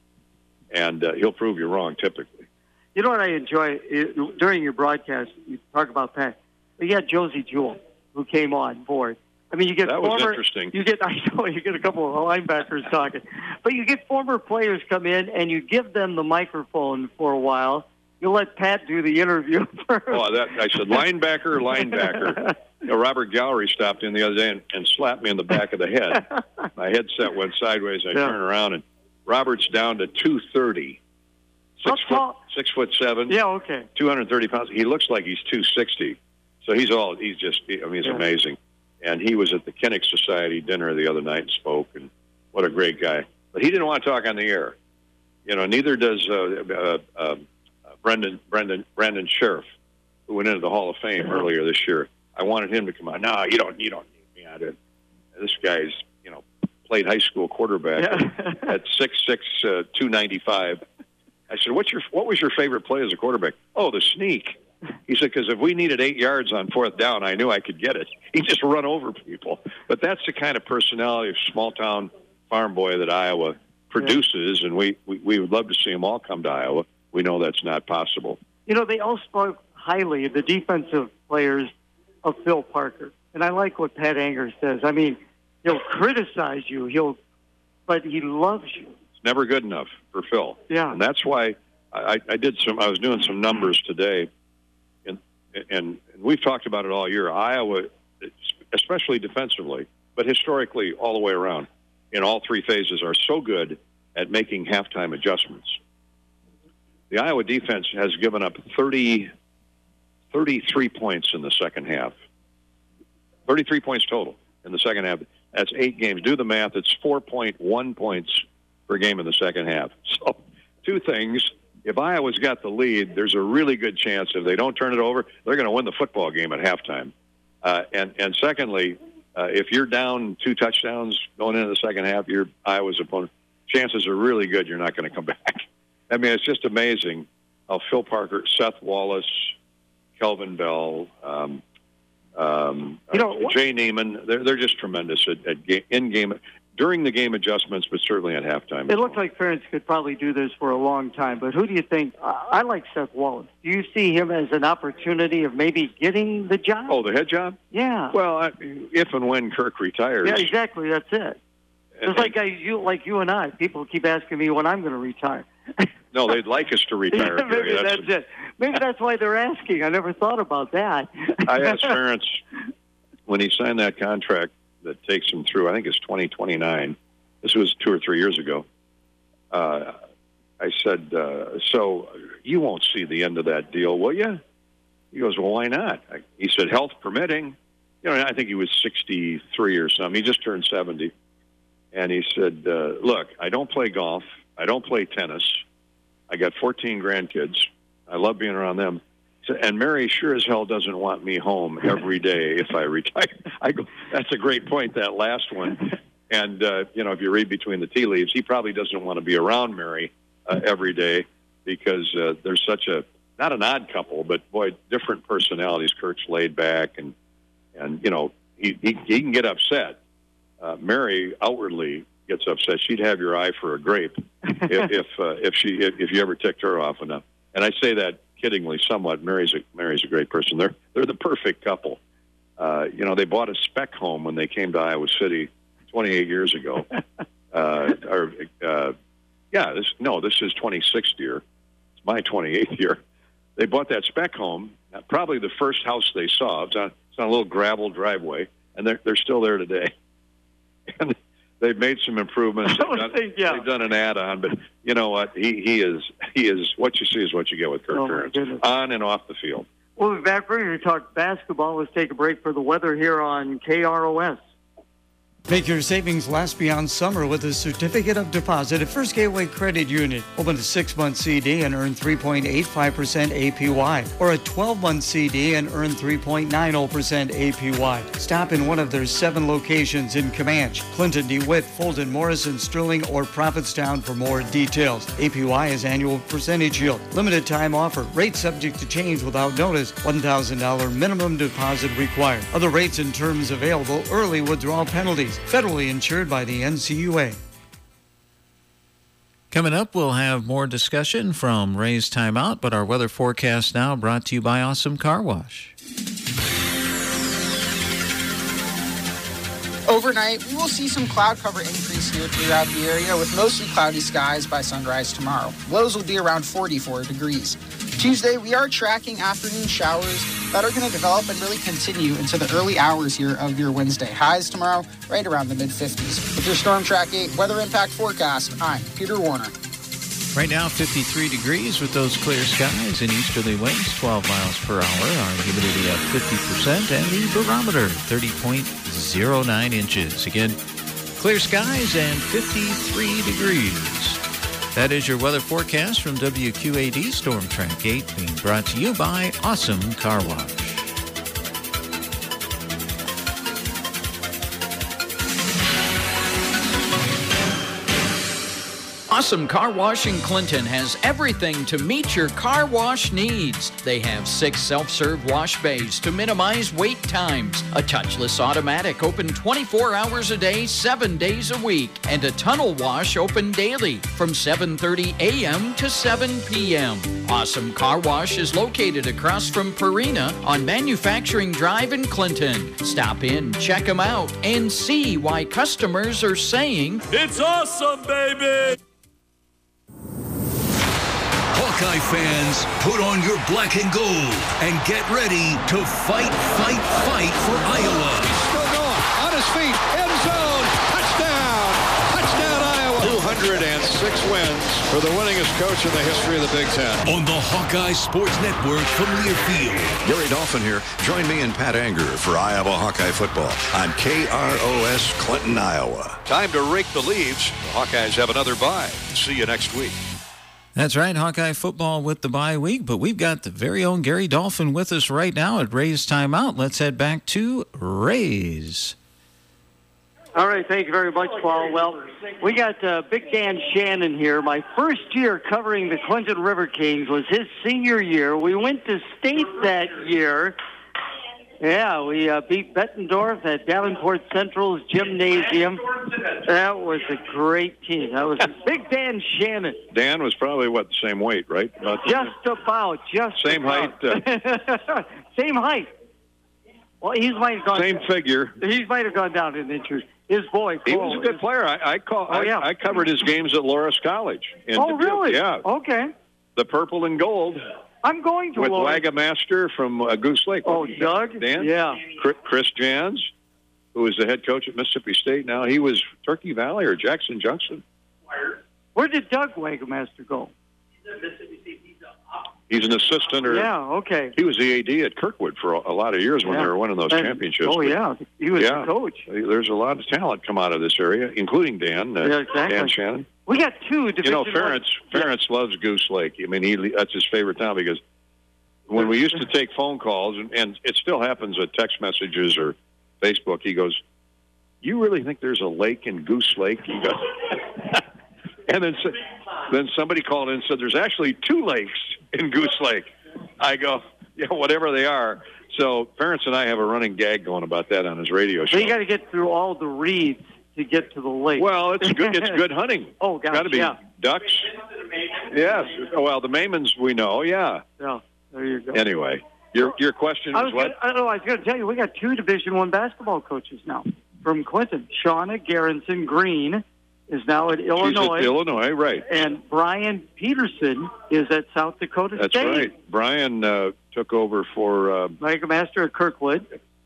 And uh, he'll prove you wrong typically. You know what I enjoy? It, during your broadcast, you talk about Pat. You had Josie Jewell, who came on board. I mean, you get that former, was interesting. You get, I know, you get a couple of linebackers talking, but you get former players come in and you give them the microphone for a while. You let Pat do the interview first. Oh, that I said linebacker, linebacker. You know, Robert Gallery stopped in the other day and, and slapped me in the back of the head. My headset went sideways. I yeah. turned around and Robert's down to two thirty. Six foot, tall? six foot seven. Yeah, okay. two hundred thirty pounds. He looks like he's two sixty. So he's all. He's just. I mean, he's yeah. amazing. And he was at the Kinnick Society dinner the other night and spoke, and what a great guy. But he didn't want to talk on the air. You know, neither does uh, uh, uh, Brendan, Brendan, Brandon Sheriff, who went into the Hall of Fame mm-hmm. earlier this year. I wanted him to come on. No, you don't, you don't need me on it. This guy's, you know, played high school quarterback Yeah. at six six, uh, two ninety-five. I said, "What's your what was your favorite play as a quarterback?" "Oh, the sneak." He said, "Because if we needed eight yards on fourth down, I knew I could get it." He just run over people. But that's the kind of personality of small town farm boy that Iowa produces, and we, we, we would love to see them all come to Iowa. We know that's not possible. You know, they all spoke highly, the defensive players, of Phil Parker. And I like what Pat Anger says. I mean, he'll criticize you, he'll, but he loves you. It's never good enough for Phil. Yeah. And that's why I, I did some, I was doing some numbers today, and, and we've talked about it all year. Iowa, especially defensively, but historically all the way around, in all three phases, are so good at making halftime adjustments. The Iowa defense has given up thirty, thirty-three points in the second half. thirty-three points total in the second half. That's eight games. Do the math. It's four point one points per game in the second half. So two things. If Iowa's got the lead, there's a really good chance if they don't turn it over, they're going to win the football game at halftime. Uh, and, and secondly, uh, if you're down two touchdowns going into the second half, your Iowa's opponent, chances are really good you're not going to come back. I mean, it's just amazing how Phil Parker, Seth Wallace, Kelvin Bell, um, um, you know, uh, Jay Neiman, they're, they're just tremendous at, at ga- in-game, during the game adjustments, but certainly at halftime. It looks like Ferentz could probably do this for a long time, but who do you think? I, I like Seth Wallace. Do you see him as an opportunity of maybe getting the job? Oh, the head job? Yeah. Well, I, if and when Kirk retires. Yeah, exactly. That's it. It's like I, you, like you and I. People keep asking me when I'm going to retire. No, they'd like us to retire. Yeah, maybe Gary. that's, that's it. Maybe that's why they're asking. I never thought about that. I asked Ferentz when he signed that contract that takes him through, I think it's twenty twenty-nine. This was two or three years ago. Uh, I said, uh, so you won't see the end of that deal, will you? He goes, well, why not? I, he said, health permitting. You know, I think he was sixty-three or something. He just turned seventy. And he said, uh, look, I don't play golf. I don't play tennis. I got fourteen grandkids. I love being around them. And Mary sure as hell doesn't want me home every day if I retire. I go, that's a great point, that last one. And, uh, you know, if you read between the tea leaves, he probably doesn't want to be around Mary uh, every day because uh, there's such a, not an odd couple, but, boy, different personalities. Kirk's laid back, and, and you know, he, he, he can get upset. Uh, Mary outwardly gets upset. She'd have your eye for a grape if if, uh, if she if, if you ever ticked her off enough. And I say that kiddingly somewhat. Mary's a, Mary's a great person. They're they're the perfect couple. Uh, you know, they bought a spec home when they came to Iowa City twenty-eight years ago. uh, or uh, yeah, this no, this is twenty-sixth year. It's my twenty-eighth year. They bought that spec home. Probably the first house they saw. It's on it's on a little gravel driveway, and they're they're still there today. And they've made some improvements. They've done, think, yeah. they've done an add-on, but you know what? He he is he is what you see is what you get with Kirk Oh, my Ferentz, goodness. on and off the field. We'll be back. We're going to talk basketball. Let's take a break for the weather here on K R O S. Make your savings last beyond summer with a certificate of deposit at First Gateway Credit Union. Open a six-month C D and earn three point eight five percent A P Y, or a twelve-month C D and earn three point nine zero percent A P Y. Stop in one of their seven locations in Comanche, Clinton, DeWitt, Fulton, Morrison, Sterling, or Prophetstown for more details. A P Y is annual percentage yield. Limited time offer. Rate subject to change without notice. one thousand dollars minimum deposit required. Other rates and terms available. Early withdrawal penalties. Federally insured by the N C U A. Coming up, we'll have more discussion from Ray's Timeout, but our weather forecast now brought to you by Awesome Car Wash. Overnight, we will see some cloud cover increase here throughout the area with mostly cloudy skies by sunrise tomorrow. Lows will be around forty-four degrees. Tuesday, we are tracking afternoon showers that are going to develop and really continue into the early hours here of your Wednesday. Highs tomorrow, right around the mid-fifties. With your Storm Track eight Weather Impact Forecast, I'm Peter Warner. Right now, fifty-three degrees with those clear skies and easterly winds, twelve miles per hour. Our humidity at fifty percent and the barometer, thirty point zero nine inches. Again, clear skies and fifty-three degrees. That is your weather forecast from W Q A D Storm Track eight, being brought to you by Awesome Car Wash. Awesome Car Wash in Clinton has everything to meet your car wash needs. They have six self-serve wash bays to minimize wait times, a touchless automatic open twenty-four hours a day, seven days a week, and a tunnel wash open daily from seven thirty a.m. to seven p.m. Awesome Car Wash is located across from Purina on Manufacturing Drive in Clinton. Stop in, check them out, and see why customers are saying, "It's awesome, baby!" Hawkeye fans, put on your black and gold and get ready to fight, fight, fight for Iowa. He's still going, on his feet, end zone, touchdown, touchdown Iowa. two hundred six wins for the winningest coach in the history of the Big Ten. On the Hawkeye Sports Network from Learfield. Gary Dolphin here. Join me and Pat Anger for Iowa Hawkeye football on K R O S Clinton, Iowa. Time to rake the leaves. The Hawkeyes have another bye. See you next week. That's right, Hawkeye football with the bye week, but we've got the very own Gary Dolphin with us right now at Ray's Timeout. Let's head back to Ray's. All right, thank you very much, Paul. Well, we got uh, Big Dan Shannon here. My first year covering the Clinton River Kings was his senior year. We went to state that year. Yeah, we uh, beat Bettendorf at Davenport Central's gymnasium. That was a great team. That was Big Dan Shannon. Dan was probably, what, the same weight, right? About just about, just Same about. height. Uh, same height. Well, he's might have gone Same down. figure. He might have gone down in inches. His boy, Cole, he was a good player. I I, call, Oh, I, yeah. I covered his games at Loras College. In Oh, Dubuque. really? Yeah. Okay. The purple and gold. I'm going to with Loras. Wagamaster from uh, Goose Lake. Oh, Doug? Dan? Yeah. Chris Jans, who was the head coach at Mississippi State. Now he was Turkey Valley or Jackson Junction. Where did Doug Wagamaster go? He's an assistant, or Yeah, okay. he was the A D at Kirkwood for a, a lot of years when Yeah. they were winning those And- championships. Oh, But, yeah. He was yeah, the coach. There's a lot of talent come out of this area, including Dan. Uh, Yeah, exactly. Dan Shannon. We got two Division You know, One- Ferentz, Ferentz loves Goose Lake. I mean, he that's his favorite town because when we used to take phone calls, and, and it still happens at text messages or Facebook, he goes, "You really think there's a lake in Goose Lake?" He goes, and then then somebody called in and said, "There's actually two lakes in Goose Lake." I go, "Yeah, whatever they are." So Ferentz and I have a running gag going about that on his radio show. So you got to get through all the reeds to get to the lake. Well, it's good. It's good hunting. Oh, gosh, got to be yeah. ducks. Yes. Well, the Maimans we know. Yeah. Yeah, there you go. Anyway, your your question I is was what? gonna, I, know, I was going to tell you, we got two Division One basketball coaches now from Clinton. Shauna Garrison Green is now at Illinois. She's at Illinois, right? And Brian Peterson is at South Dakota That's State. right. Brian uh, took over for. Uh, Wagamaster at Kirkwood.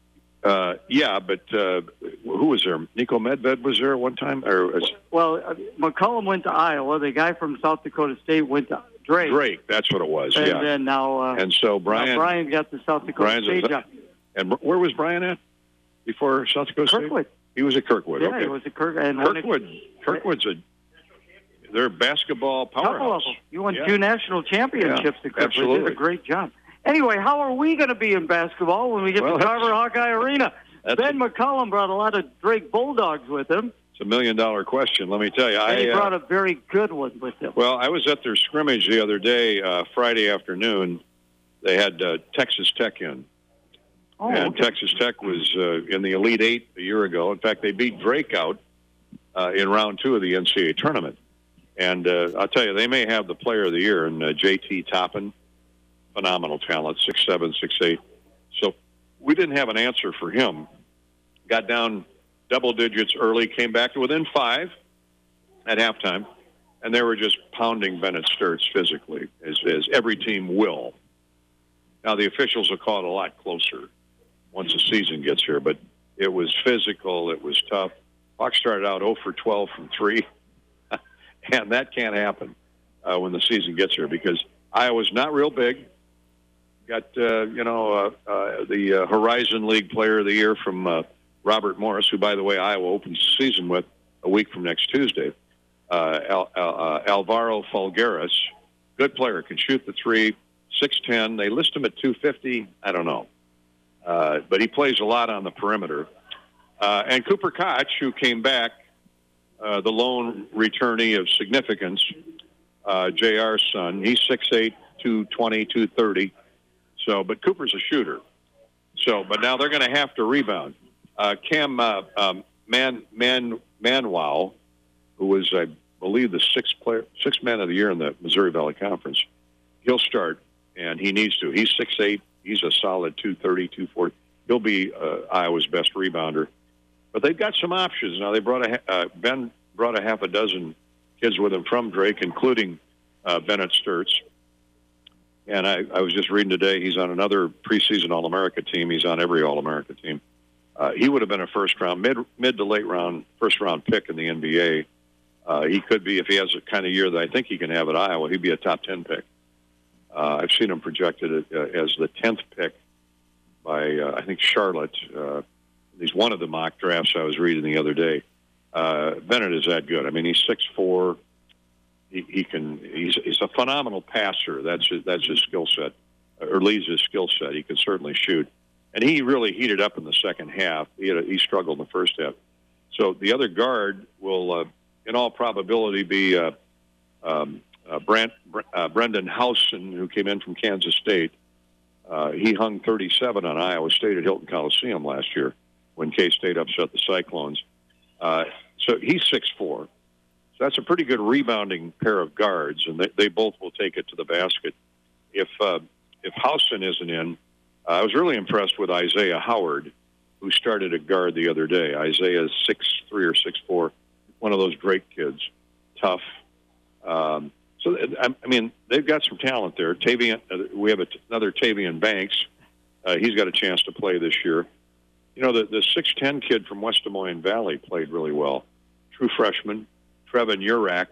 uh, yeah, but uh, who was there? Nico Medved was there at one time, or was Well, uh, McCollum went to Iowa. The guy from South Dakota State went to Drake. Drake? That's what it was. And yeah. then now, uh, and so Brian. now Brian got the South Dakota Brian's State a- job. And where was Brian at before South Dakota State? Kirkwood. He was at Kirkwood. Yeah, okay. he was at Kirk. And won a Kirkwood. Kirkwood's a. They're a basketball couple powerhouse. of them. You won Yeah. two national championships Yeah, at Kirkwood. absolutely. Did a great job. Anyway, how are we going to be in basketball when we get Well, to that's- Carver Hawkeye Arena? that's Ben McCollum brought a lot of Drake Bulldogs with him, It's a million dollar question. Let me tell you. and he I, uh, brought a very good one with him. Well, I was at their scrimmage the other day, uh, Friday afternoon. They had uh, Texas Tech in. Oh, and okay. Texas Tech was uh, in the Elite Eight a year ago. In fact, they beat Drake out uh, in round two of the N C double A tournament. And uh, I'll tell you, they may have the player of the year in uh, J T Toppin. Phenomenal talent, six seven, six eight. So we didn't have an answer for him. Got down double digits early, came back to within five at halftime, and they were just pounding Bennett Sturts physically, as, as every team will. Now, the officials will call it a lot closer once the season gets here, but it was physical, it was tough. Hawks started out zero for twelve from three, and that can't happen uh, when the season gets here because Iowa's not real big. Got, uh, you know, uh, uh, the uh, Horizon League Player of the Year from uh, Robert Morris, who, by the way, Iowa opens the season with a week from next Tuesday. Uh, Al, uh, Alvaro Falgueras, good player, can shoot the three, six ten. They list him at two fifty. I don't know. Uh, but he plays a lot on the perimeter. Uh, and Cooper Koch, who came back uh, the lone returnee of significance, uh, J R's son. He's six eight, two twenty, two thirty. So, but Cooper's a shooter. So, but now they're going to have to rebound. Uh, Cam uh, um, Man Man Manwau, who was, I believe, the sixth player, sixth man of the year in the Missouri Valley Conference, he'll start, and he needs to. He's six eight. He's a solid two thirty, two forty. He'll be uh, Iowa's best rebounder. But they've got some options now. They brought a uh, Ben brought a half a dozen kids with him from Drake, including uh, Bennett Sturtz. And I, I was just reading today, he's on another preseason All-America team. He's on every All-America team. Uh, he would have been a first-round, mid mid to late round, first-round pick in the N B A. Uh, he could be, if he has the kind of year that I think he can have at Iowa, he'd be a top ten pick. Uh, I've seen him projected uh, as the tenth pick by, uh, I think, Charlotte. Uh, he's one of the mock drafts I was reading the other day. Uh, Bennett is that good. I mean, he's six four. He, he can. He's, he's a phenomenal passer. That's his, that's his skill set, or leads his skill set. He can certainly shoot, and he really heated up in the second half. He had a, he struggled in the first half. So the other guard will, uh, in all probability, be uh, um, uh, Brent, uh, Brendan Howson, who came in from Kansas State. Uh, he hung thirty-seven on Iowa State at Hilton Coliseum last year when K-State upset the Cyclones. Uh, so he's six four. So that's a pretty good rebounding pair of guards, and they, they both will take it to the basket. If uh, if Howson isn't in, uh, I was really impressed with Isaiah Howard, who started at guard the other day. Isaiah is six three or six four, one of those great kids, tough. Um, so, I, I mean, they've got some talent there. Tavian, uh, we have a, another Tavian Banks. Uh, he's got a chance to play this year. You know, the, the six ten kid from West Des Moines Valley played really well. True freshman. Trevin Urak,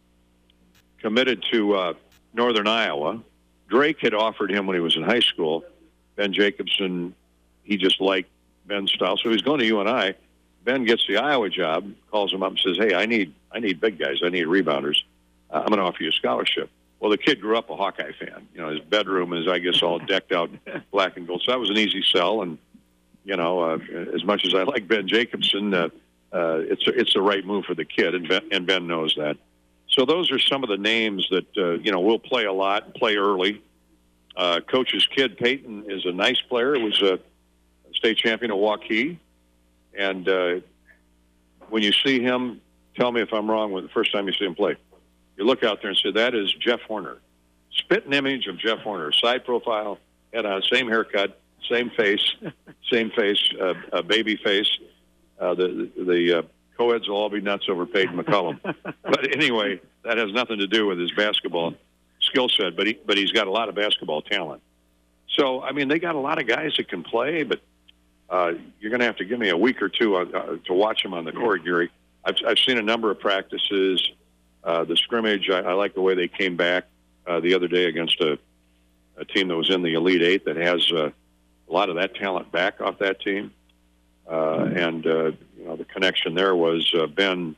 committed to uh, Northern Iowa. Drake had offered him when he was in high school. Ben Jacobson, he just liked Ben's style, so he's going to U N I. Ben gets the Iowa job, calls him up and says, hey, I need I need big guys. I need rebounders. Uh, I'm going to offer you a scholarship. Well, the kid grew up a Hawkeye fan. You know, his bedroom is, I guess, all decked out black and gold. So that was an easy sell. And, you know, uh, as much as I like Ben Jacobson, uh, Uh, it's it's the right move for the kid, and Ben, and Ben knows that. So those are some of the names that uh, you know will play a lot, play early. Uh, Coach's kid Peyton is a nice player. He was a state champion at Waukee, and uh, when you see him, tell me if I'm wrong. When the first time you see him play, you look out there and say that is Jeff Horner, spitting image of Jeff Horner, side profile, head on, same haircut, same face, same face, uh, a baby face. Uh, the the uh, co-eds will all be nuts over Peyton McCullum. But anyway, that has nothing to do with his basketball skill set, but, he, but he's got a lot of basketball talent. So, I mean, they got a lot of guys that can play, but uh, you're going to have to give me a week or two uh, to watch them on the court, Gary. I've, I've seen a number of practices. Uh, the scrimmage, I, I like the way they came back uh, the other day against a, a team that was in the Elite Eight that has uh, a lot of that talent back off that team. Uh, and, uh, you know, the connection there was uh, Ben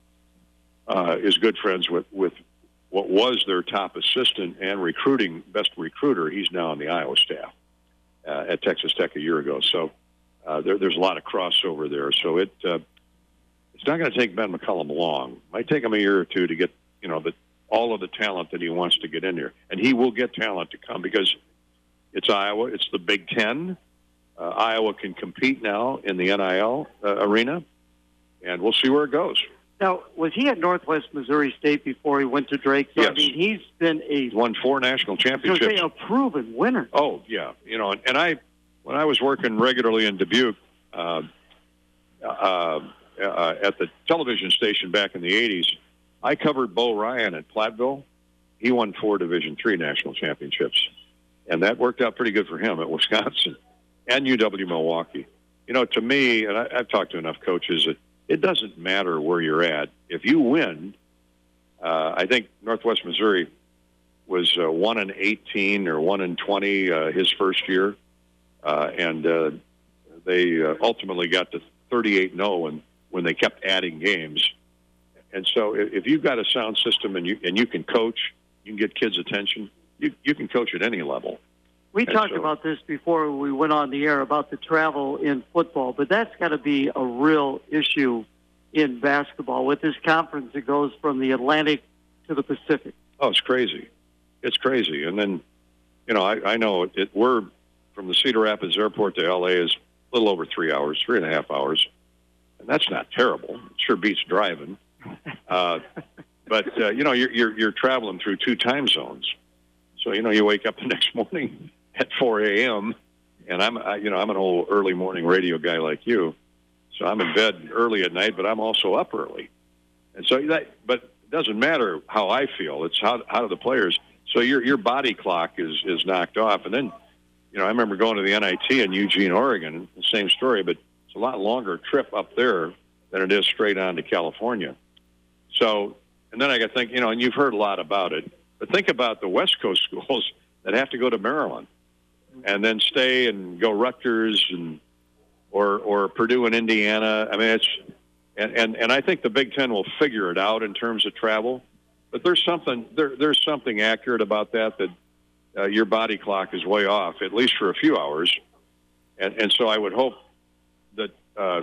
uh, is good friends with, with what was their top assistant and recruiting best recruiter. He's now on the Iowa staff uh, at Texas Tech a year ago. So uh, there, there's a lot of crossover there. So it uh, it's not going to take Ben McCullum long. It might take him a year or two to get, you know, the, all of the talent that he wants to get in there. And he will get talent to come because it's Iowa. It's the Big Ten. Uh, Iowa can compete now in the N I L uh, arena, and we'll see where it goes. Now, was he at Northwest Missouri State before he went to Drake? So, yes. I mean, he's been a he's won four national championships. Say a proven winner. Oh yeah, you know, and, and I when I was working regularly in Dubuque uh, uh, uh, at the television station back in the eighties, I covered Bo Ryan at Platteville. He won four Division three national championships, and that worked out pretty good for him at Wisconsin. And U W Milwaukee. You know, to me, and I, I've talked to enough coaches, that it doesn't matter where you're at. If you win, uh, I think Northwest Missouri was uh, one and eighteen or one and twenty uh, his first year, uh, and uh, they uh, ultimately got to thirty-eight and oh when when they kept adding games. And so, if, if you've got a sound system and you and you can coach, you can get kids' attention. You you can coach at any level. We And talked so- about this before we went on the air about the travel in football, but that's got to be a real issue in basketball. With this conference, it goes from the Atlantic to the Pacific. Oh, it's crazy. It's crazy. And then, you know, I, I know it, we're from the Cedar Rapids Airport to L A is a little over three hours, three and a half hours. And that's not terrible. It sure beats driving. Uh, but, uh, you know, you're, you're, you're traveling through two time zones. So, you know, you wake up the next morning at four a.m., and I'm, I, you know, I'm an old early morning radio guy like you. So I'm in bed early at night, but I'm also up early. And so that, but it doesn't matter how I feel. It's how, how do the players. So your, your body clock is, is knocked off. And then, you know, I remember going to the N I T in Eugene, Oregon, the same story, but it's a lot longer trip up there than it is straight on to California. So, and then I got to think, you know, and you've heard a lot about it, but think about the West Coast schools that have to go to Maryland and then stay and go Rutgers and, or, or Purdue and Indiana. I mean, it's, and, and, and I think the Big Ten will figure it out in terms of travel, but there's something, there, there's something accurate about that, that uh, your body clock is way off, at least for a few hours. And, and so I would hope that, uh,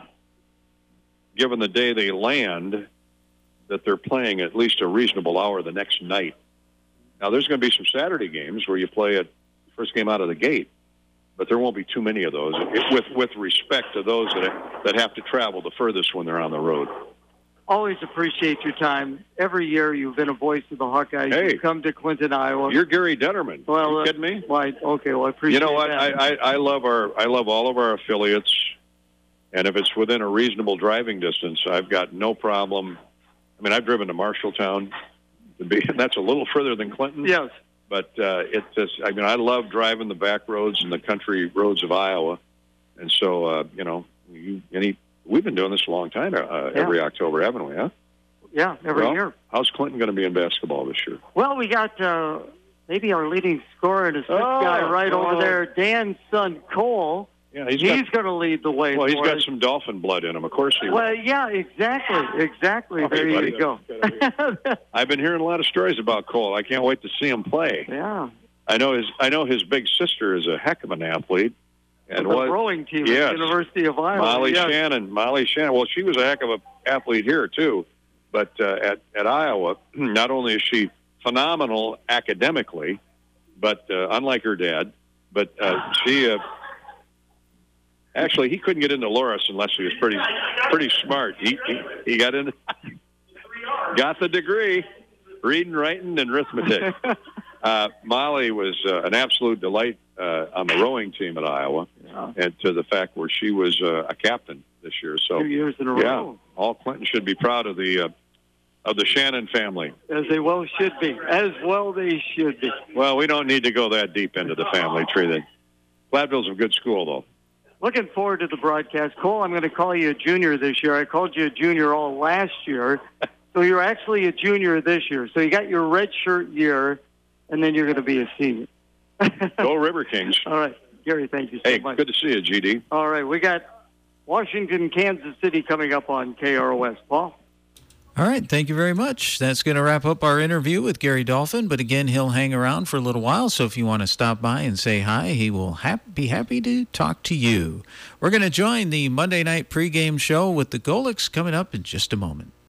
given the day they land, that they're playing at least a reasonable hour the next night. Now, there's going to be some Saturday games where you play at first game out of the gate, but there won't be too many of those, with with respect to those that that have to travel the furthest when they're on the road. Always appreciate your time. Every year you've been a voice of the Hawkeyes. Hey, you come to Clinton, Iowa. You're Gary Detterman. Well, you uh, kidding me? Why? Okay, well, I appreciate You know what? that. I, I, I love our I love all of our affiliates, and if it's within a reasonable driving distance, I've got no problem. I mean, I've driven to Marshalltown. To be, that's a little further than Clinton. Yes. But uh, it's just, I mean, I love driving the back roads and the country roads of Iowa. And so, uh, you know, you, any, we've been doing this a long time, uh, yeah. every October, haven't we, huh? Yeah, every well, year. How's Clinton going to be in basketball this year? Well, we got uh, maybe our leading scorer and assist oh, guy right oh. over there, Dan's son, Cole. Yeah, he's, he's got, going to lead the way. Well, he's for got us. some Dolphin blood in him. Of course he will. Well, yeah, exactly, exactly. Oh, there hey, you go. I've been hearing a lot of stories about Cole. I can't wait to see him play. Yeah. I know his. I know his big sister is a heck of an athlete, and the was rowing team yes, at the University of Iowa. Molly yes. Shannon. Molly Shannon. Well, she was a heck of an athlete here too, but uh, at at Iowa, not only is she phenomenal academically, but uh, unlike her dad, but uh, she. Uh, Actually, he couldn't get into Loras unless he was pretty, pretty smart. He he, he got in, got the degree, reading, writing, and arithmetic. Uh, Molly was uh, an absolute delight uh, on the rowing team at Iowa, yeah. and to the fact where she was uh, a captain this year. So two years in a yeah, row. all Clinton should be proud of the uh, of the Shannon family. As they well should be. As well they should be. Well, we don't need to go that deep into the family tree. Then Platteville's a good school, though. Looking forward to the broadcast. Cole, I'm going to call you a junior this year. I called you a junior all last year. So you're actually a junior this year. So you got your red shirt year, and then you're going to be a senior. Go River Kings. All right. Gary, thank you so hey, much. Good to see you, G D. All right. We got Washington, Kansas City coming up on K R O S. Paul? All right, thank you very much. That's going to wrap up our interview with Gary Dolphin, but again, he'll hang around for a little while, so if you want to stop by and say hi, he will hap- be happy to talk to you. We're going to join the Monday night pregame show with the Golics coming up in just a moment.